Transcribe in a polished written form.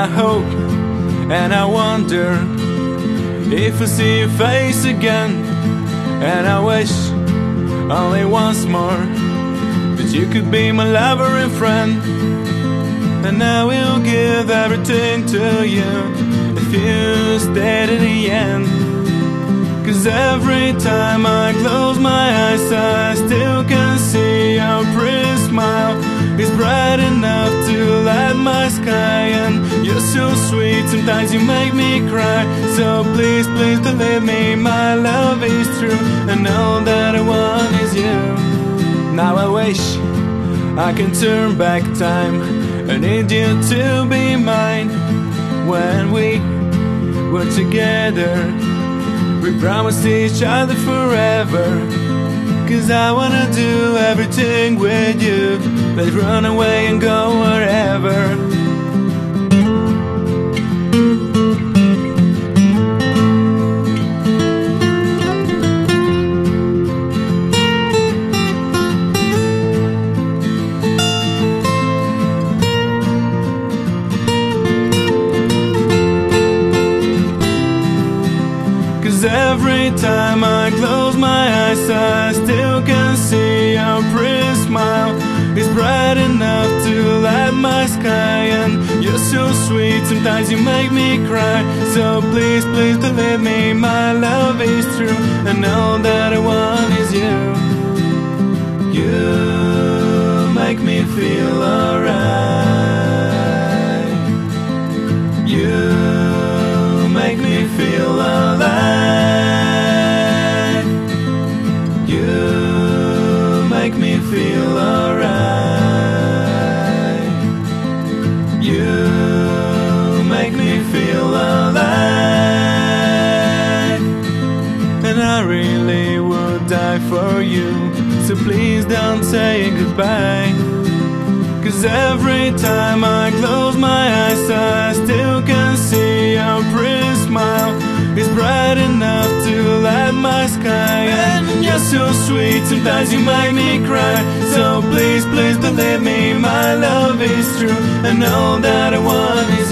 I hope and I wonder if I see your face again. And I wish only once more that you could be my lover and friend. And I will give everything to you if you stay to the end. 'Cause every time I close my eyes I still can see your pretty smile. It's bright enough to light my sky. And you're so sweet, sometimes you make me cry. So please, please believe me, my love is true, and all that I want is you. Now I wish I can turn back time. I need you to be mine. When we were together, we promised each other forever. 'Cause I wanna do everything with you. Let's run away and go wherever. 'Cause every time I close my eyes I still can see your pretty smile. It's bright enough to light my sky. And you're so sweet, sometimes you make me cry. So please, please believe me, my love is true, and all that I want is you. You make me feel alright. You make me feel alive. You make me feel alright. You make me feel alive. And I really would die for you, so please don't say goodbye. 'Cause every time I close my eyes I still can see your pretty smile. It's bright enough to light my sky. And you're so sweet, sometimes you make me cry. So please, please believe me, my love is true, and all that I want is